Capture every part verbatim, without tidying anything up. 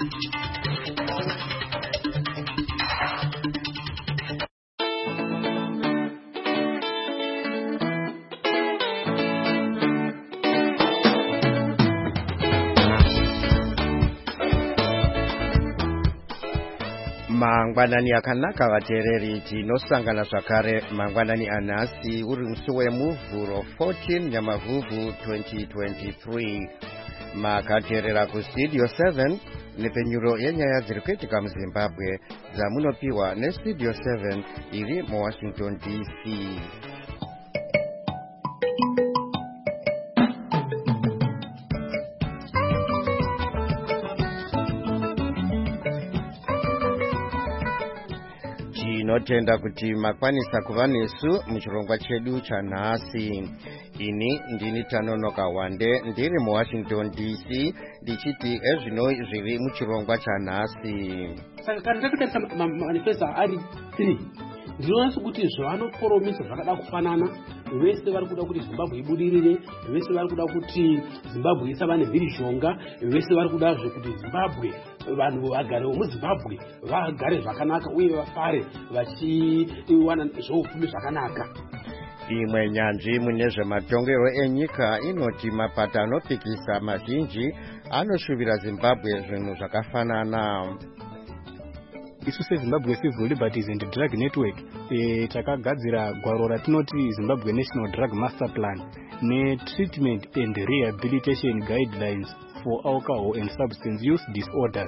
Mangwanani akanaka vateereri tinosangana zvakare mangwanani anhasi uri musi wemuvhuro fourteen nyamavhuvhu twenty twenty-three makateerera kustudio seven nepenyuro yenyaya dziri kuitika muzimbabwe dzamunopiwa nestudio seven iri muwashington D C. Tinotenda kuti makwanisa kuva nesu muchirongwa chedu chanhasi. Ini ndini Tanonoka Wande ndiri muWashington D C ndichiti ezvino zviri muchirongwa chanhasi. Saka kana takatarisa manifesto ari three ndinoona kuti zvavanoporomisa zvakada kufanana. Vese vari kuda kuti Zimbabwe ibudirire, vese vari kuda kuti Zimbabwe isava nemhirizhonga, vese vari kuda kuti Zimbabwe vanhu vagare muZimbabwe vagare zvakanaka uye vafare vachiwana zvoupfumi zvakanaka. Imwe nyanzvi mune zvematongero enyika inoti mapato anopikisa mazhinji anoshuvira Zimbabwe zvinhu zvakafanana. Isu seZimbabwe Civil Liberties and Drug Network e, takagadzira gwaro ratinoti Zimbabwe National Drug Master Plan neTreatment and Rehabilitation Guidelines for Alcohol and Substance Use Disorders.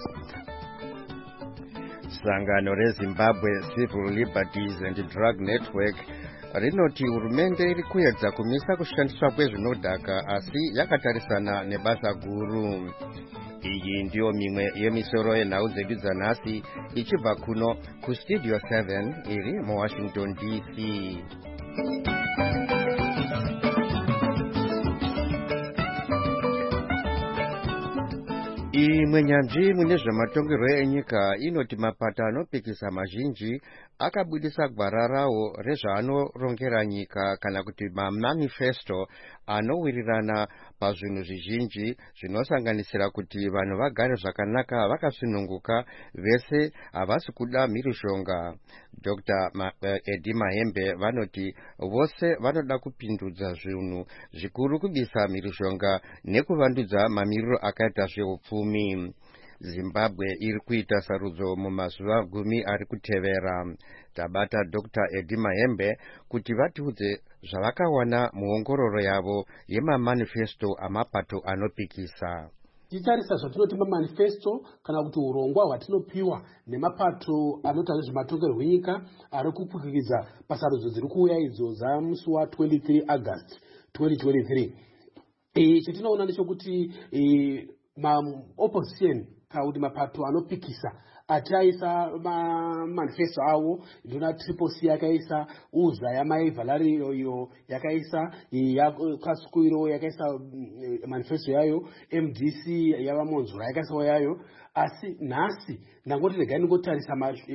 Sangano reZimbabwe Civil Liberties and Drug Network rinoti hurumende iri kuedza kumisa kushandiswa kwezvinodhaka asi yakatarisana nebasa guru. Iyi ndiyo mimwe yemisoro yenhau dzedu dzanhasi ichibva kuno kustudio seven iri muWashington D C. Imwe nyanzvi mune zvematongero enyika inoti mapato anopikisa mazhinji akabudisa gwara rawo rezvaanorongera nyika kana kuti mamanifesto anowirirana pazvinhu zvizhinji zvinosanganisira kuti vanhu vagare zvakanaka vakasununguka vese havasi kuda mhirizhonga. Doctor Eddie Mahembe vanoti vose vanoda kupindudza zvinhu zvikuru kubisa mhirizhonga nekuvandudza mamiriro akaita zveupfumi. Zimbabwe iri kuita sarudzo mumazuva gumi ari kutevera. Tabata Doctor Eddie Mahembe kuti vatiudze zvavakawana muongororo yavo yemamanifesto amapato anopikisa. Titarisa zvatinoti mamanifesto kana kuti urongwa hwatinopiwa nemapato anoita nezvematongero hwenyika ari kupikisa pasarudzo dziri kuuya idzo dzamusi wa twenty-three August twenty twenty-three. E, chetinoona ndechekuti e, ma-opposition kana kuti mapato anopikisa ataisa manifesto avo. Ndona Triple C yakaisa, uza yamai Valerio iyo yakaisa, Kasukuiro yakaisa manifesto yayo, M D C yavamonzura yakaisa yayo. Asi nhasi ndangoti regai ndingotarisa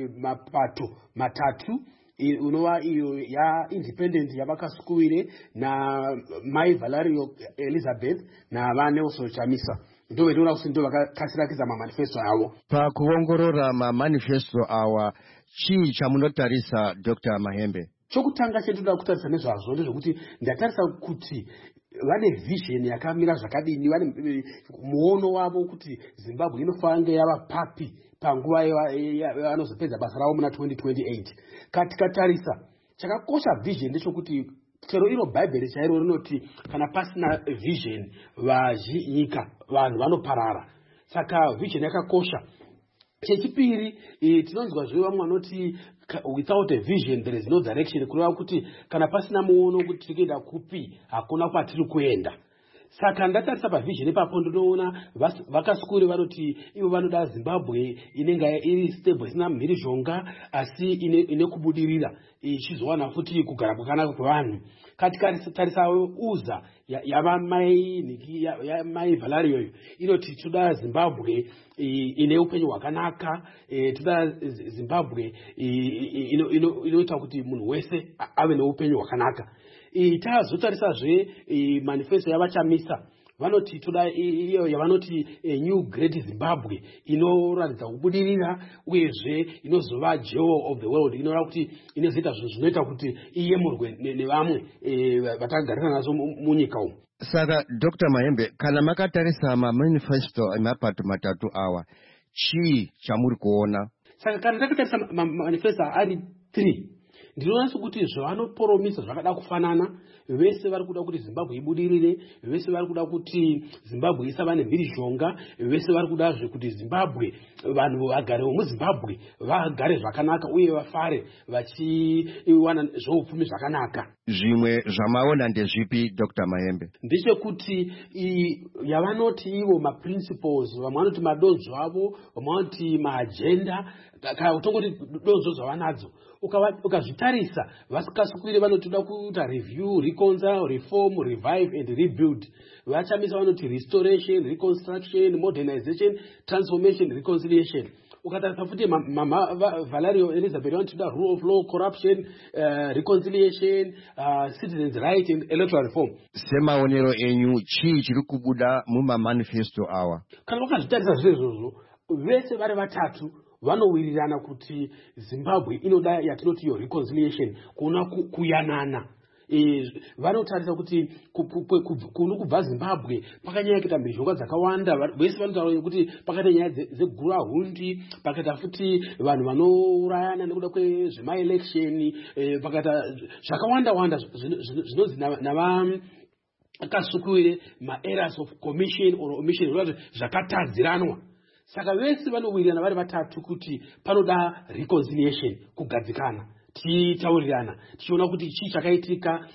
mapato matatu unova iyo ya independent yavakasukuire na mai Valerio Elizabeth na vaNelson Chamisa. Ndo vedona kuti ndo vakakasirakidza mamanifesto avo. Pakuongorora mamanifesto awa chii chamunotarisa Doctor Mahembe? Chokutanga chendinoda kutarisa nezvazvo ndezvekuti ndatarisa kuti vane vision yakamira zvakadini, vane muono wavo kuti Zimbabwe inofanira yava papi panguva yavanozopedza basa ravo muna twenty twenty-eight. Katikatarisa chakakosha vision ndechekuti chero iro Bible chairo rinoti kana pasina vision vazhinyika vanhu vanoparara. Saka vision yakakosha. Chechipiri tinonzwa zve vamwe vanoti without a vision there is no direction, kureva kuti kana pasina muono kuti tiri kuenda kupi hakuna kwatiri kuenda. Saka ndatarisa pavision ipapo ndinoona vakasukuri vanoti ivo vanoda Zimbabwe inenge iri stable isina mhirizhonga asi ine, ine kubudirira ichizowana futi kugara kwakanaka kwevanhu. Katika uza yava mai niki ya mai Valerio inoti toda Zimbabwe ine upenyu hwakanaka, toda Zimbabwe inoita kuti munhu wese ave neupenyu hwakanaka. Tazotarisa zve manifesto yavachamisa vanoti toda iyo yavanoti new great Zimbabwe inoratidza kubudirira uyezve inozova jewel of the world, inoreva kuti inozoita zvinhu zvinoita kuti iyemurwe nevamwe vatagarisana nazo munyika umu. Saka Doctor Mahembe, kana makatarisa mamanifesto emapato matatu awa, chii chamuri kuona? Saka kana takatarisa manifesto ari three, ndinoona sekuti zvavanoporomisa zvakada kufanana. Vese vari kuda kuti Zimbabwe ibudirire, vese vari kuda kuti Zimbabwe isava nemhirizhonga, vese vari kuda kuti Zimbabwe vanhu vagare muZimbabwe vagare zvakanaka uye vafare vachiwana zvoupfumi zvakanaka. Zvimwe zvamaona ndezvipi Doctor Mahembe? Ndechekuti yavanoti ivo maprinciples, vamwe vanoti madonzvo avo, vamwe vanoti maagenda, kana kutongoti donzvo zvavanadzo. Ukazvitarisa vasikasukire vanotoda kuita review, reconcile, reform, revive and rebuild. Vachamisa vanoti restoration, reconstruction, modernization, transformation, reconciliation. Ukatarisa futi mama Valerio Elizabeth vanotoda rule of law, corruption, uh, reconciliation, uh, citizens' right and electoral reform. Semaonero enyu chii chiri kubuda muma manifesto awa? Kana ukazvitarisa zvezvozvo, vese vari vatatu vanowirirana kuti Zimbabwe inoda yatinoti yo reconciliation, kuna kuyanana. E, vanotarisa kuti kuno kubva Zimbabwe pakanyanya kuita mhirizhonga dzakawanda, vese vanotaura kuti pakaita nyaya dzegura hundi, pakaita futi vanhu vanourayana nekuda kwezvemaelection, e, pakaita zvakawanda wanda zvinonzi nava akasukire ma-errors of commission or omission zvakatadziranwa. Saka vese vanowirirana vari vatatu kuti panoda reconciliation, kugadzikana, tichitaurirana, tichiona kuti chii chakaitika,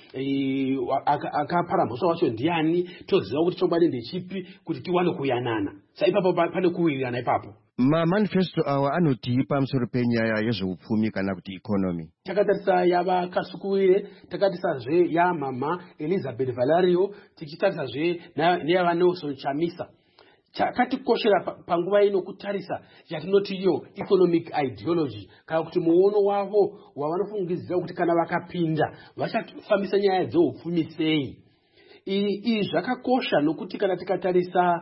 akapara mhosva wacho ndiani, toziva kuti chokwadi ndechipi kuti tiwane kuyanana. Saka ipapo pane kuwirirana ipapo. Mamanifesto awa anoti pamusoro penyaya yezveupfumi kana kuti economy. Takatarisa yava Kasukuvire, takatarisazve yamama Elizabeth Valerio, tichitarisazve neyava Nelson Chamisa. Chakatikoshera panguva ino kutarisa yatinoti iyo economic ideology, kana kuti muono wavo wavanofungidzira kuti kana vakapinda vachafambisa nyaya dzeupfumi sei. Izvi zvakakosha nokuti kana tikatarisa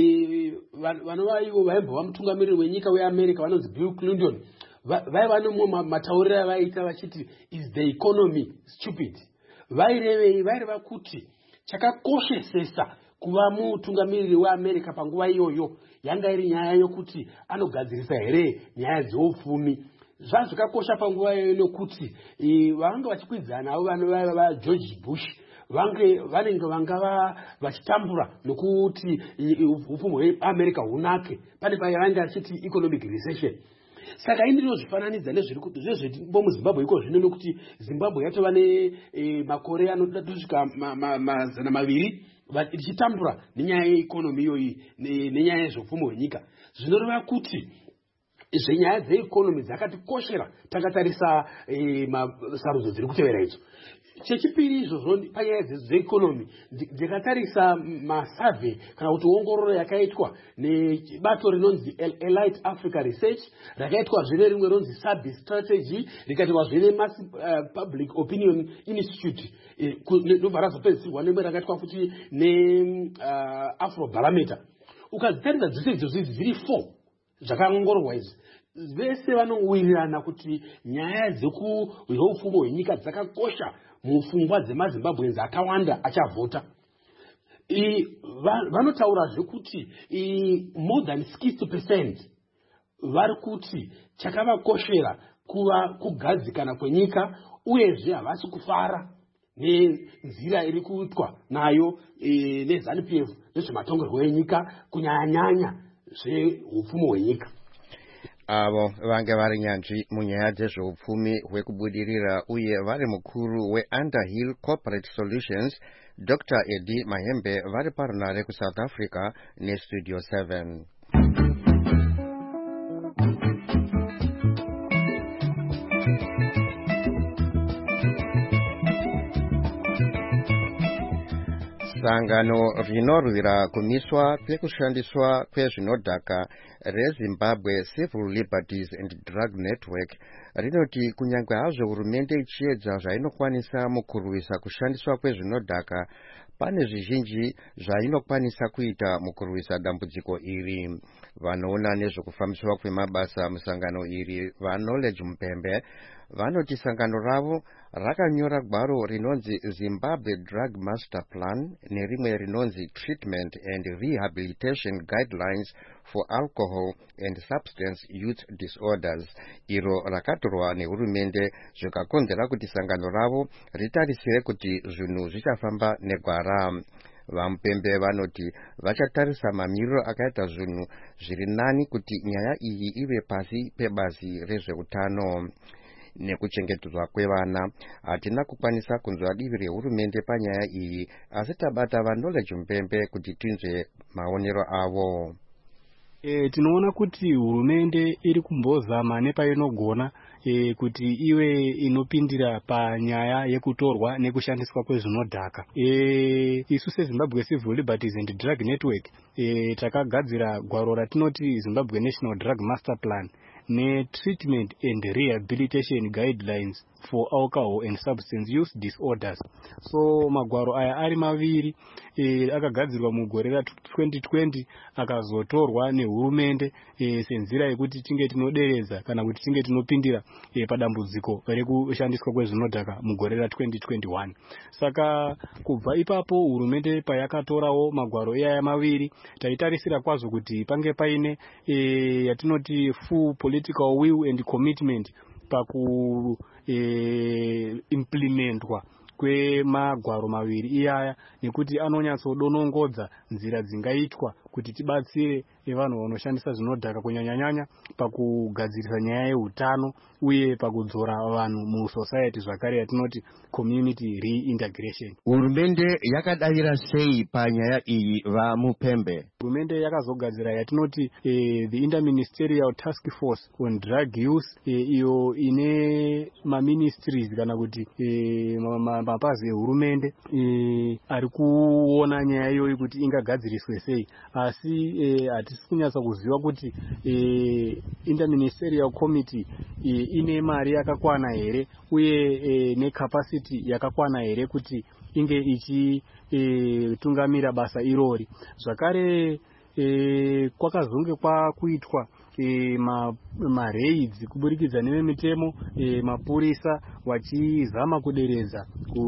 vanova ivo vaimbova mutungamiriri wenyika weAmerica vanonzi Bill Clinton, vaiva nomwe matauriro avaita vachiti is the economy stupid. Vairevei? Vaireva kuti chakakoshesesa kuva mutungamiriri weAmerica panguva iyoyo yanga iri nyaya yokuti anogadzirisa here nyaya dzeupfumi. Zvazvo zvakakosha panguva iyoyo nokuti vanga vachikwidzana avo vanova vaGeorge Bush vange vanenge vanga vachitambura nokuti upfumi hweAmerica hunake, pane paivanga achiti economic recession. Saka indinozvifananidza nezviri muZimbabwe iko zvino nokuti Zimbabwe yatova nemakore anodasvika mazana maviri ichitambura nenyaya yeekonomi iyoyi nenyaya yezveupfumi hwenyika. Zvinoreva kuti zvenyaya dzeekonomi dzakatikoshera takatarisa sarudzo dziri kutevera idzo. Chechipiri izvozvo panyaya dzeekonomi ndikatarisa masurvey kana kuti ongororo yakaitwa nebato rinonzi Elite Africa Research, rakaitwa zvine rimwe rinonzi Sabi Strategy, rikaitwa zvine Mass Public Opinion Institute, ndobva razopedzisirwa nemwe rakaitwa futi neAfrobarometer. Ukadzitarisa dzose idzozvi dziri four zvakaongororwa izvi, vese vanowirirana kuti nyaya dzeupfumi hwenyika dzakakosha mupfungwa dzemaZimbabweans akawanda achavhota. Vanotaurazve kuti more than sixty percent vari kuti chakavakoshera kuva kugadzikana kwenyika, uyezve havasi kufara nenzira iri kuitwa nayo neZANU P F nezvematongerwo enyika, kunyanya-nyanya zveupfumi hwenyika. Avo vange vari nyanzvi munyaya dzezveupfumi hwekubudirira uye vari mukuru weUnderhill Corporate Solutions, Doctor Eddie Mahembe, vari parunare kuSouth Africa neStudio seven. Sangano rinorwira kumiswa kwekushandiswa kwezvinodhaka reZimbabwe Civil Liberties and Drug Network rinoti kunyange hazvo hurumende ichiedza zvainokwanisa mukurwisa kushandiswa kwezvinodhaka, pane zvizhinji zvainokwanisa kuita mukurwisa dambudziko iri. Vanoona nezvekufambiswa kwemabasa musangano iri vaKnowledge Mupembe vanoti sangano ravo rakanyora gwaro rinonzi Zimbabwe Drug Master Plan nerimwe rinonzi Treatment and Rehabilitation Guidelines for Alcohol and Substance Use Disorders, iro rakatorwa nehurumende zvikakonzera kuti sangano ravo ritarisire kuti zvinhu zvichafamba negwara. VaMupembe vanoti vachatarisa mamiriro akaita zvinhu zviri nani kuti nyaya iyi ive pasi pebazi rezveutano. Nekuchengetedzwa kwevana, hatina kukwanisa kunzwa divi rehurumende panyaya iyi, asi tabata vaKnowledge Mupembe kuti tinzwe maonero avo. E, tinoona kuti hurumende iri kumbozama nepainogona e, kuti iwe inopindira panyaya yekutorwa nekushandiswa kwezvinodhaka. E, isu seZimbabwe Civil Liberties and Drug Network e, takagadzira gwaro ratinoti Zimbabwe National Drug Master Plan ne-Treatment and Rehabilitation Guidelines for Alcohol and Substance Use Disorders. So magwaro aya ari maviri e, akagadzirwa mugore ra twenty twenty akazotorwa nehurumende e, senzira yekuti tinge tinodereza kana kuti tinge tinopindira e, padambudziko rekushandiswa kwezvinodhaka mugore ra twenty twenty-one. Saka kubva ipapo hurumende payakatorawo magwaro aya maviri taitarisira kwazvo kuti pange paine e, yatinoti full political will and commitment paku e, implementwa kwemagwaro maviri iyaya, nekuti anonyatsodonongodza nzira dzingaitwa kuti tibatsire vanhu vanoshandisa zvinodhaka kunyanyanyanya pakugadzirisa nyaya yeutano uye pakudzora vanhu musociety zvakare yatinoti community reintegration. Hurumende yakadavira sei panyaya iyi vaMupembe? Hurumende yakazogadzira yatinoti eh, the interministerial task force on drug use eh, iyo ine maministries kana kuti eh, mapazi ehurumende eh, ari kuona nyaya iyoyi kuti ingagadziriswe sei, asi eh, hatisi kunyatsa kuziva kuti eh, interministerial committee eh, ine mari yakakwana here uye eh, necapacity yakakwana here kuti inge ichitungamira e, basa irori. Zvakare e, kwakazonge kwakuitwa e, ma, ma raids kuburikidza nevemitemo e, mapurisa wachizama kuderedza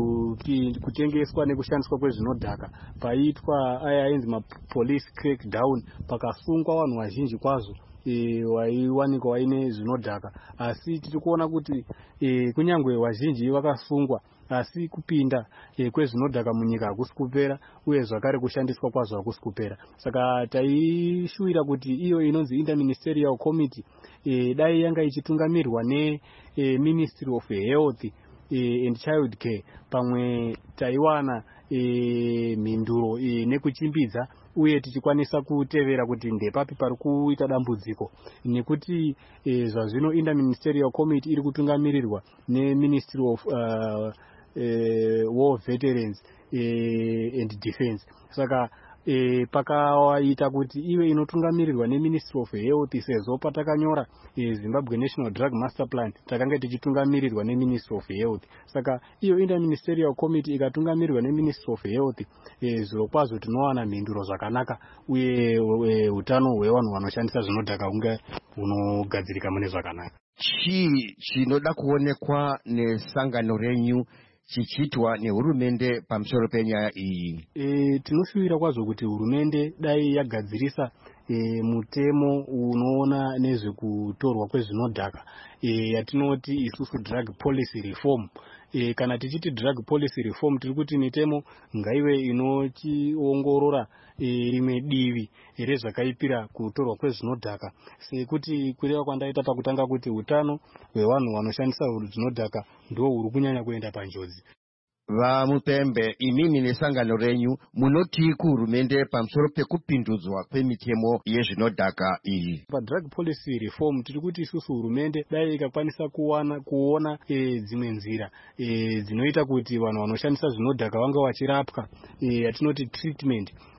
kutengeswa nekushandiswa kwezvinodhaka. Paitwa aya ainzi ma police crackdown, pakasungwa vanhu vazhinji kwazvo e, waiwanikwa waine zvinodhaka, asi tiri kuona kuti e, kunyangwe vazhinji vakasungwa asi kupinda e, kwezvinodhaka munyika hakusi kupera uye zvakare kushandiswa kwazvo hakusi kupera. Saka taishuwira kuti iyo inonzi interministerial committee e, dai yanga ichitungamirwa ne e, Ministry of Health e, and Child Care, pamwe taiwana e, mhinduro e, nekuchimbidza uye tichikwanisa kutevera kuti ndepapi pari kuita dambudziko, nekuti e, zvazvino interministerial committee iri kutungamirirwa neMinistry of uh, Uh, War Veterans uh, and Defense. Saka uh, pakawaita kuti iwe inotungamirirwa neMinistry of Health, sezvo patakanyora uh, Zimbabwe National Drug Master Plan takanga tichitungamirirwa neMinistry of Health. Saka iyo interministerial committee ikatungamirirwa neMinistry of Health, uh, zviro kwazvo tinowana mhinduro zvakanaka uye uh, utano hwevanhu vanoshandisa zvinodhaka unge hunogadzirika mune zvakanaka. Chii chinoda kuonekwa nesangano renyu chichitwa nehurumende pamusoro penyaya iyi? E, tinoshuwira kwazvo kuti hurumende dai yagadzirisa e, mutemo unoona nezvekutorwa kwezvinodhaka e, yatinoti isusu drug policy reform. E, kana tichiti drug policy reform tiri kuti mitemo ngaive inochiongorora e, rimwe divi rezvakaipira kutorwa kwezvinodhaka, sekuti kureva kwandaita pakutanga kuti utano hwevanhu vanoshandisa zvinodhaka ndo huri kunyanya kuenda panjodzi. VaMupembe, imini nesangano renyu munoti kuhurumende pamusoro pekupindudzwa kwemitemo yezvinodhaka iyi? Pa drug policy reform tiri kuti isusu hurumende dai ikakwanisa kuwana kuona e, dzimwe nzira e, dzinoita kuti vanhu vanoshandisa zvinodhaka vanga vachirapwa, yatinoti e, treatment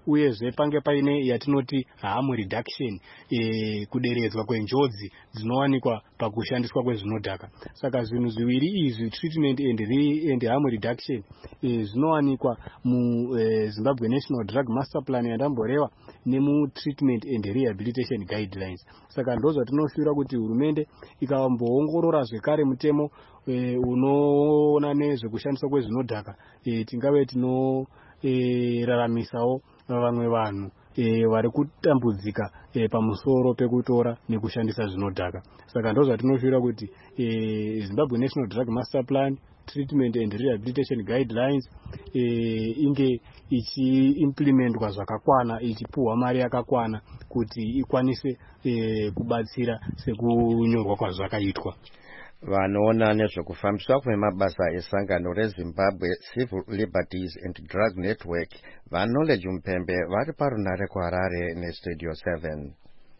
uyezve pange paine yatinoti harm reduction, e, kuderedzwa kwenjodzi dzinowanikwa pakushandiswa kwezvinodhaka. Saka zvinhu zviviri izvi, treatment and, re, and harm reduction, e, zvinowanikwa mu e, Zimbabwe National Drug Master Plan yandamboreva nemu treatment and rehabilitation guidelines. Saka ndozvatinoshura kuti hurumende ikamboongorora zvekare mutemo e, unoona nezvekushandiswa kwezvinodhaka, e, tingave tinoraramisawo e, vamwe vanhu e, vari kutambudzika e, pamusoro pekutora nekushandisa zvinodhaka. Saka ndozvatinoshura kuti e, Zimbabwe National Drug Master Plan, treatment and rehabilitation guidelines e, inge ichi-implementwa zvakakwana, ichipuhwa mari yakakwana kuti ikwanise e, kubatsira sekunyorwa kwazvakaitwa. Vanoona nezvekufambiswa kwemabasa esangano reZimbabwe Civil Liberties and Drug Network vaKnowledge Mpembe vari parunare kuHarare neStudio seven.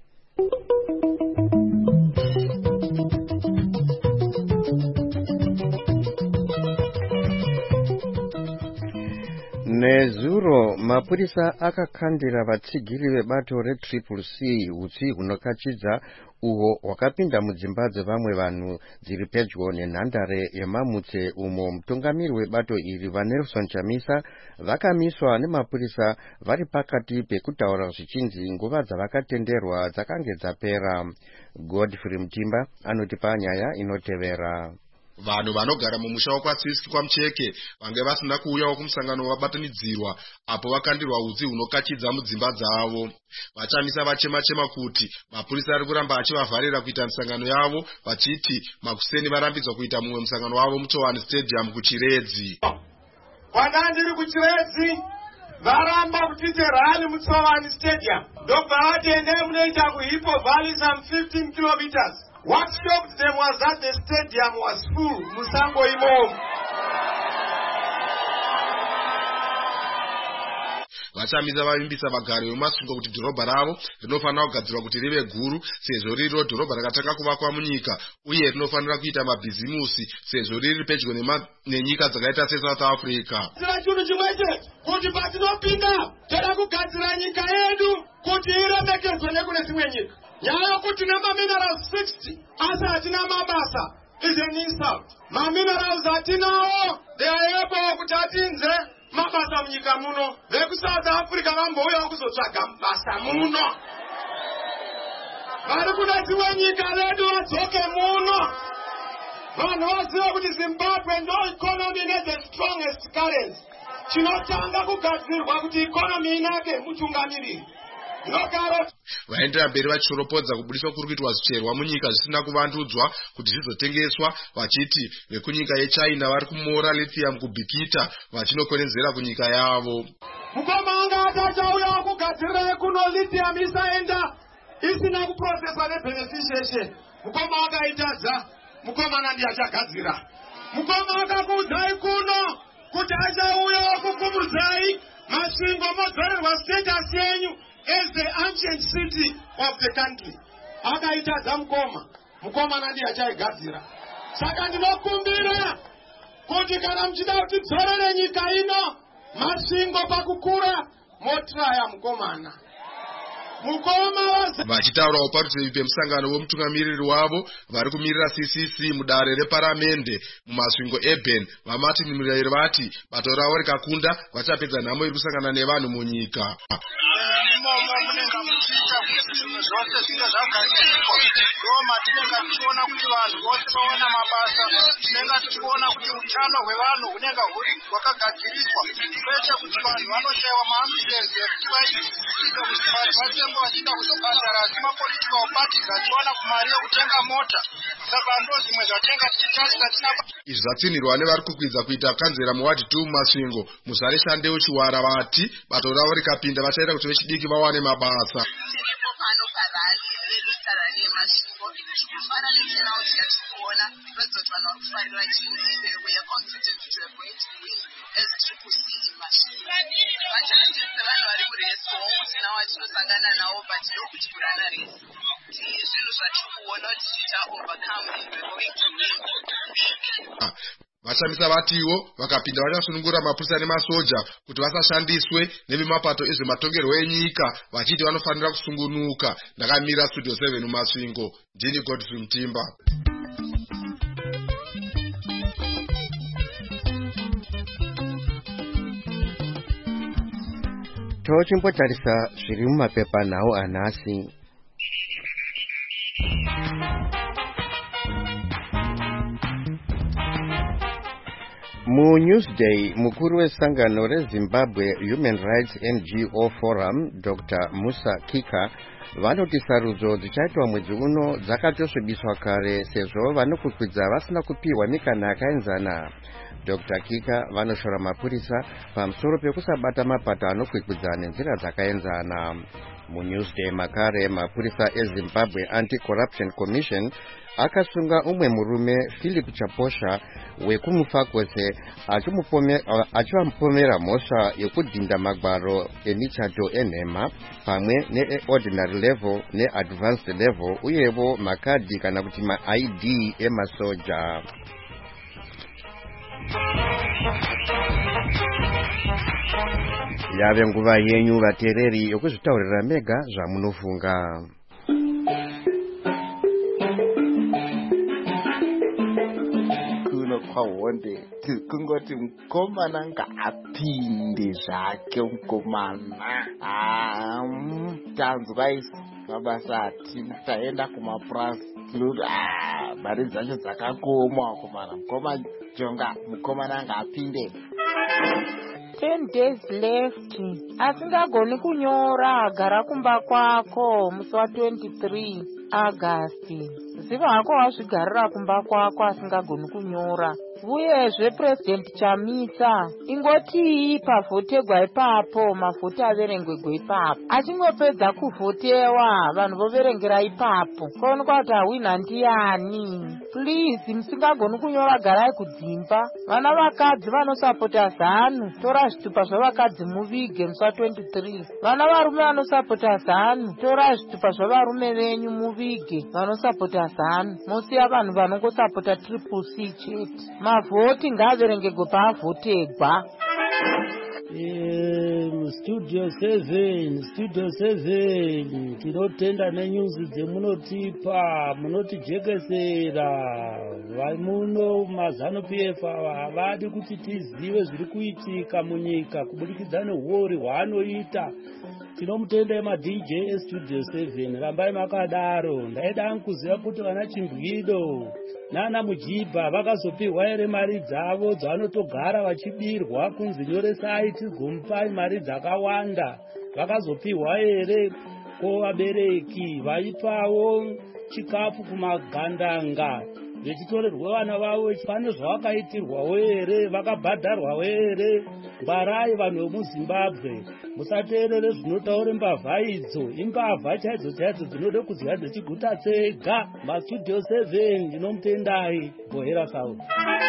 Nezuro mapurisa akakandira vatsigiri vebato retriple C utsi hunokachidza uho hwakapinda mudzimba dzevamwe vanhu dziri pedyo nenhandare yeMamutse, umo mutungamiri webato iri vaNelson Chamisa vakamiswa nemapurisa vari pakati pekutaura zvichinzi nguva dzavakatenderwa dzakange dzapera. Godfrey Mutimba anotipa nyaya inotevera. Vanhu vanogara mumusha wakwatsisiki kwaMucheke vange vasina kuuyawo kumusangano wabatanidzirwa apo vakandirwa utsi hunokachidza mudzimba dzavo. Vachamisa vachema-chema kuti mapurisa ari kuramba achivavharira kuita misangano yavo, vachiti makuseni varambidzwa kuita mumwe musangano wavo muChowani Stadium kuChiredzi. Kana ndiri kuChiredzi varamba kutiterani muChowani Stadium ndobva vatende munoita kuHippo Valley some fifteen kilometers. What stopped them was that the stadium was full. Musango imomo. Vachamisa vavimbisa vagari vemumasvingo kuti dhorobha ravo rinofanira kugadzirwa kuti rive guru sezvo ririwo dhorobha rakatanga kuvakwa munyika, uye rinofanira kuita mabhizimusi sezvo riri pedyo nenyika dzakaita seSouth Africa. Tira chinhu chimwe chete kuti patinopinda toda kugadzira nyika yedu kuti iremekedzwe nekune dzimwe nyika. Nyaya yokuti nemaminerals sixty asi hatina mabasa is an insult. Maminerals hatinawo, they are able kuti atinze mabasa munyika muno. VekuSouth Africa vambouyawo kuzotsvaga mabasa muno. Vari kuda dzimwe nyika redu vadzoke muno. Vanhu vazive kuti Zimbabwe ndo economy ine the strongest currency. Chinotanga kugadzirwa kuti economy inake mutungamiriri. Vaendera mberi vachiropodza kubudiswa kuri kuitwa zvicherwa munyika zvisina kuvandudzwa kuti zvizotengeswa, vachiti vekunyika yeChina vari kumora lithium kubhikita vachinokonenzera kunyika yavo. Mukoma anga atachauya kugadzirira kuno lithium isaenda isina kuprocesswa nebeneficiation. Mukoma akaitadza, mukoma nandi achagadzira. Mukoma akakuudzai kuno kuti achauya kukumudzai masvingo modzorerwa status yenyu as the ancient city of the country. Akaitadza mukoma, mukoma nandi achaigadzira. Saka ndinokumbira kuti kana muchida kuti dzorere nyika ino masvingo pakukura motraya mukomana. Vachitaurawo parutivi pemusangano womutungamiriri wavo vari kumirira C C C mudare reparamende mumasvingo eBen, vaMartin Murayeri vati bato ravo rikakunda vachapedza nhamo iri kusangana nevanhu munyika. Imomo munenge muchiita kuti zvinhu zvose zvinge zvagadzirwa. Roma tinenge tichiona kuti vanhu vose vaona mabasa, tinenge tichiona kuti utano hwevanhu hunenge huri hwakagadziriswa. Kwete kuti vanhu vanoshayiwa maambulensi ekuti vaisvike kuZimbabwe vatenga vachiita kuzobhadhara asi mapolitical parties achiwana kumari yekutenga mota. Saka ndo zvimwe zvatenga tichitarisa tinapa. Izvi zvatsinirwa nevari kukwidza kuita kanzera muwadi two mumasvingo Muzare Shandeu Chiwara vati bato ravo rikapinda vachaita kuti vechidiki vawane mabasa. Tiripo pano parali rerutara remasvingo zvikufanana nechenauti yatikuona rezoti vanhu vari kufarira chimwe ende we are confident to a point to win as triple C in masvingo. Vachallenges sevanhu vari mureso usina watinosangana nawo but ndokuti kurana reso. Zvinhu zvatiri kuona kuti ticha overcome and we're going to win. Vashamisa vatiwo vakapinda vachasunungura mapurisa nemasoja kuti vasashandiswe nevimapato ezvematongerwo enyika vachiti vanofanira kusungunuka. Ndakamira Studio seven mumasvingo. Ndini Godfrey Mtimba. tochimbotarisa zviri mumapepa nawo anhasi. Mu Newsday, mukuru wesangano reZimbabwe Human Rights N G O Forum, Doctor Musa Kika, vanoti sarudzo dzichaitwa mwedzi uno dzakatosvibiswa kare sezvo vanokukwidza vasina kupiwa mikana yakaenzana. Doctor Kika vanoshora mapurisa pamusoro pekusabata mapato anokwikwidza nenzira dzakaenzana. Mu Newsday makare, mapurisa eZimbabwe Anti-Corruption Commission akasunga umwe murume Philip Chaposha wekumufakose achivamupomera mhosva yekudhinda magwaro emichato enhema pamwe ne-ordinary level ne-advanced level uyevo makadhi kana kuti ma-I D emasoja. Yave nguva yenyu vatereri yokuzvitaurira mega zvamunofunga. Honde kungoti mukomana ngaapinde zvake mukomana. Ah, tanzwa isi mabasa ati taenda kumapurasi tinoti ah mari dzacho dzakakoma mukomana. Mukoma jonga mukomana ngaapinde. ten days left. Asingagoni kunyora agara kumba kwako musi wa twenty-three August. Ziva hako wazvigarira kumba kwako asingagoni kunyora. Uyezve President Chamisa ingoti pavhotegwa ipapo mavhoti averengwegwa ipapo. Achingopedza kuvhotewa vanhu voverengera ipapo. Kuonekwa kuti hawina ndiani. Please, musingagoni kunyora garai kudzimba. Vana vakadzi vanosapota ZANU, tora zvitupa zvavakadzi muvige musi wa twenty-three. Vana varume vanosapota ZANU, tora zvitupa zvavarume venyu muvige vanosapota ZANU. Musiya vanhu vanongosapota triple C chete. Mavhoti ngaaverengegwe paavhotegwa. Eh, Studio seven, Studio seven, tinotenda nenyuzi dzemunotipa, munotijekesera. Vaimuno mazano P F havadi kuti tizive zviri kuitika munyika kubudikidza nehori hwaanoita. Tinomutenda ma-D J eStudio seven, rambai makadaro. Ndaida kuziva kuti vana Chimbwido nana Mujibha vakazopiwa ere mari dzavo dzavanotogara vachibirwa kunzi nyoresai tigomupai mari dzakawanda. Vakazopiwa ere? Ko vabereki vaipawo chikafu kumagandanga vechitorerwa vana vavo pane zvavakaitirwawo ere? Vakabhadharwawo ere? Ngwarai vanhu vemuZimbabwe, musateerere zvinotaura mbavha idzo. Imbavha chaidzo chaidzo dzinode kudya dzechiguta tsega. maStudio seven ndinomutendai. Bohera South.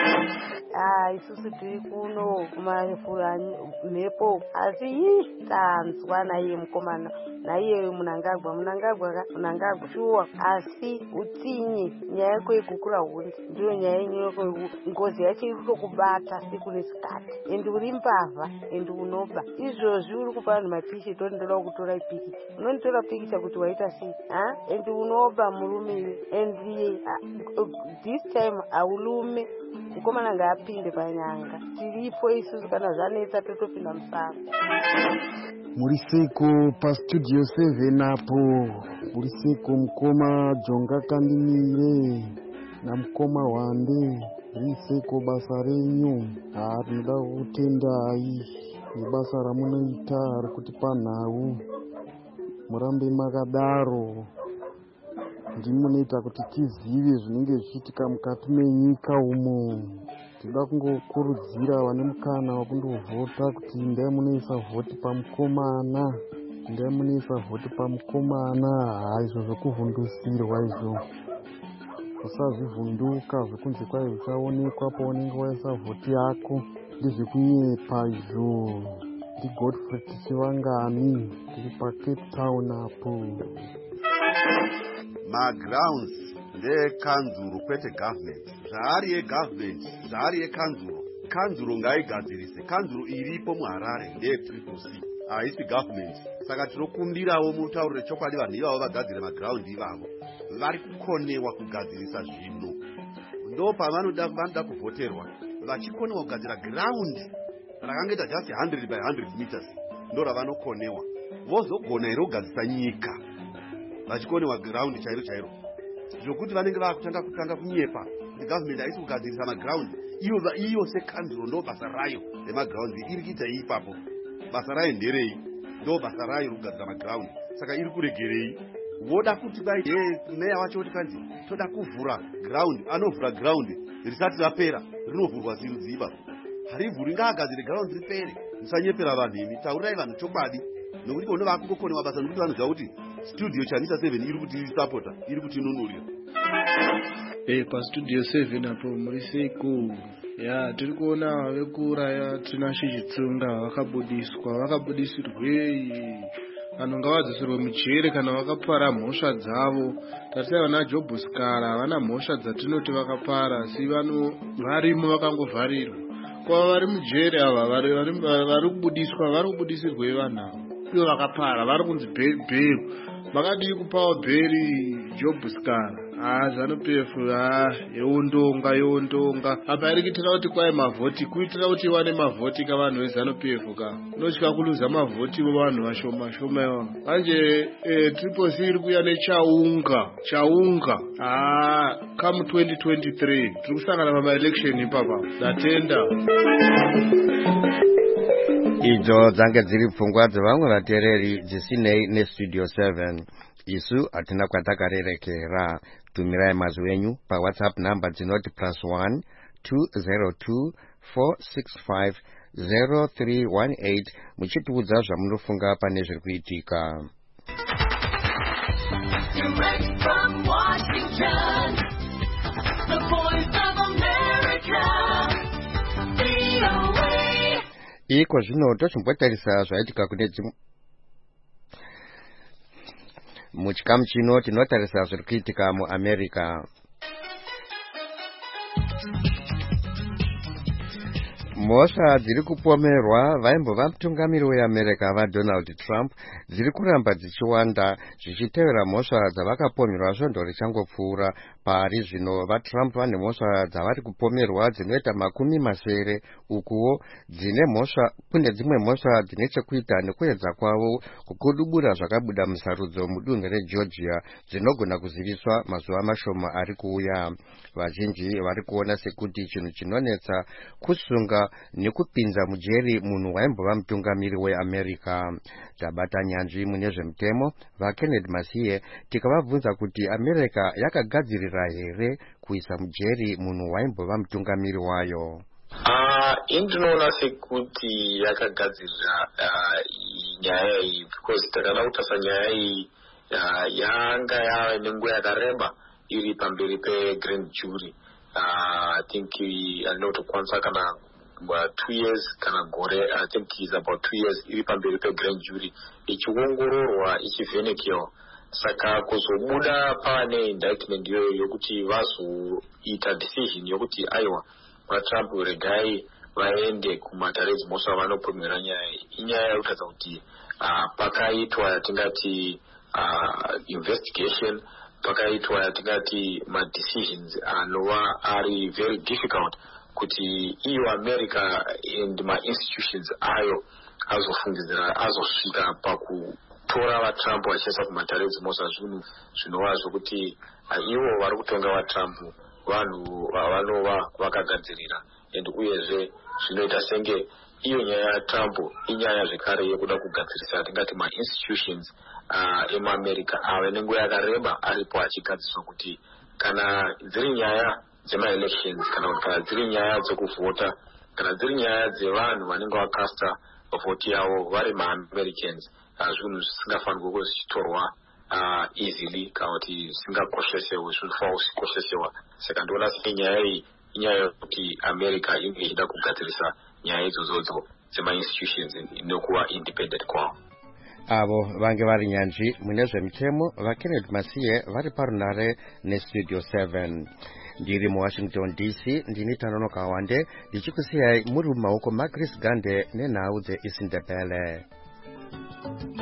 Ah, isusu tiri kuno kumafura mhepo asi tanzwa naiye mukomana naiye Munangagwa Munangagwa Munangagwa shuwa asi utsinye nyaya yako yekukura hundi ndiyo nyaya yenyu ngozi yacho iri kukubata siku nesikati endi uri mbavha endi unoba izvozvi uri kupa vanhu mapisheto ndoda kutora ipikicha unonditora pikicha kuti waita sei ha endi unoba murume endi this time aulume mukomana ngaapinde panyanga tiripo isusu kana zvanetsa totopinda musango. Muri seiko paStudio seven apo, muri seiko mukoma Jonga Kandimire na mukoma Wande, muri seiko basa renyu. Ah, tinoda kutendai nebasa ramunoita rekutipa nhau, murambe makadaro. Ndimunoita kuti tizive zvinenge zvichiitika mukati menyika umo. Tinoda kungokurudzira vane mukana wakundovhota kuti ndai munoisa vhoti pamukomana, ndai munoisa vhoti pamukomana. Ha, izvo zvokuvhundusirwa izvo, usazvivhunduka zvekunze kwai uchaonekwa paunenge waisa vhoti yako. Ndezvekunyepa izvo. Ndi Godfrey Tichivangani, tiri paCape Town apo. Ma-grounds ndekanzuro kwete government. Zvaari yegovernment, zvaari yekanzuro. Kanzuro ngaigadzirise. Kanzuro iripo muHarare ndeyetriple C, haisi government. Saka tinokumbirawo mutaurire chokwadi vanhu ivavo vagadzire magiraundi ivavo. Vari kukonewa kugadzirisa zvinhu. Ndo pavanoda vanoda kuvhoterwa vachikonewa kugadzira giraundi rakangoita just one hundred by one hundred meters. Ndo ravanokonewa. Vozogona here kugadzisa nyika vachikonewa giraundi chairo chairo. Zvokuti vanenge vakutanga kutanga kunyepa. Government haisi kugadzirisa magiraundi. Iyo iyo sekanzuro ndo basa rayo remagiraundi iri kuita ipapo. Basa rayo nderei? Ndo basa rayo kugadzira magiraundi. Saka iri kuregerei? Voda kuti bai meya wacho kuti kanzi toda kuvhura ground, anovhura ground risati rapera rinovhurwa zirudziva. Harivhuri ngaagadzire ground ripere. Musanyepera vanhu imi, taurirai vanhu chokwadi. Nokuti ono vakungokonewa basa nokuti vanhu zvakuti studio Chanisa seven iri kuti supporta, iri kuti nunurira. Eh pa studio seven apo muri seku. Ya tiri kuona vekura Tinashe Chitsunga vakabudiswa, vakabudisirwei. Vanhu ngavadzoserwe mujere kana vakapara mhosva dzavo. Tarisai vana Job Skara vana mhosva dzatinoti vakapara, si vanhu varimo vakangovharirwa. Kwa vari mujere ava vari vari kubudiswa, vari kubudisirwe vanhu ava. Ivo vakapara vari kunzi bail. Vakadii kupawo bail Job Skara. Ah, ZANU-P F ah yondonga yondonga. Apa iri kuitira kuti kwai mavhoti, kuitira kuti wane mavhoti ka vanhu veZANU-P F ka. Unotya kuluza mavhoti vanhu vashoma shoma ivo. Manje eh Triple C iri kuya nechaunga, chaunga. Ah, come twenty twenty-three. Tiri kusangana pama election ipapa. Datenda. Idzo dzange dziri pfungwa dzevamwe vatereri dzisinei nestudio seven. Isu hatina kwatakarerekera. Tumirai mazwi enyu pa WhatsApp number dzinoti plus one two zero two four six five zero three one eight muchitiudza zvamunofunga pane zviri kuitika. Direct from Washington, the voice of America, V O A. Iko zvino tochimbotarisa zvaitika kune dzimwe muchikamu chino tinotarisa zviri kuitika muAmerica. Mhosva dziri kupomerwa vaimbova mutungamiri weAmerica vaDonald Trump dziri kuramba dzichiwanda zvichitevera mhosva dzavakapomerwa svondo richangopfuura. Pari zvino vaTrump vane mhosva dzavari kupomerwa dzinoita makumi masere, ukuwo dzine mhosva kune dzimwe mhosva dzine chekuita nekuedza kwavo kukudubura zvakabuda musarudzo mudunhu reGeorgia dzinogona kuziviswa mazuva mashoma ari kuuya. Vazhinji vari kuona sekuti chinhu chinonetsa kusunga nekupinza mujeri munhu waimbova mutungamiri weAmerica. Tabata nyanzvi mune zvemutemo vaKenneth Masiye tikavabvunza kuti America yakagadzirira here kuisa mujeri munhu waimbova mutungamiri wayo. Ah, indinoona sekuti yakagadzirira nyaya iyi because takada kutasa nyaya iyi yanga yava nenguva yakareba iri pamberi pegrand jury. I think anotokwanisa kana two years kana gore, I think is about two years iri pamberi pegrand jury ichiongororwa ichivhenekewa. Saka kuzobuda pane indictment iyoyo yokuti vazoita decision yokuti aiwa vaTrump regai vaende kumatare dzimhosva vanopomera nyaya iyi. Inyaya yekuratidza kuti pakaitwa yatingati investigation, pakaitwa yatingati madecisions anova ari very difficult kuti iyo America and my institutions ayo azofungidzira azosvika pakutora vaTrump vachiisa kumatare dzimhosva zvinhu zvinova zvokuti ivo vari kutonga vaTrump vanhu vanova vakagadzirira. And uyezve zvinoita senge iyo nyaya yaTrump inyaya zvekare yekuda kugadzirisa tingati ma-institutions emaAmerica ave nenguva yakareba aripo achigadziswa kuti kana dziri nyaya dzema-elections kana kana dziri nyaya dzekuvhota kana dziri nyaya dzevanhu vanenge vakasta vhoti yavo vari ma-Americans, zvinhu zvisingafanirwe kuzitorwa easily kana kuti zvisingakoshesewe zvinofanira kusikoshesewa. Saka ndoona senge nyaya iyi inyaya yokuti America inge ichida kugadzirisa nyaya idzodzo dzema-institutions nokuva independent kwavo. abo vange vari nyanzvi mune zvemitemo vaKenneth Masiye vari parunare nestudio seven. Ndiri muWashington D C ndini Tanono Kawande ndichikusiyai muri mumaoko maChris Gande nenhau dzeIsindebele.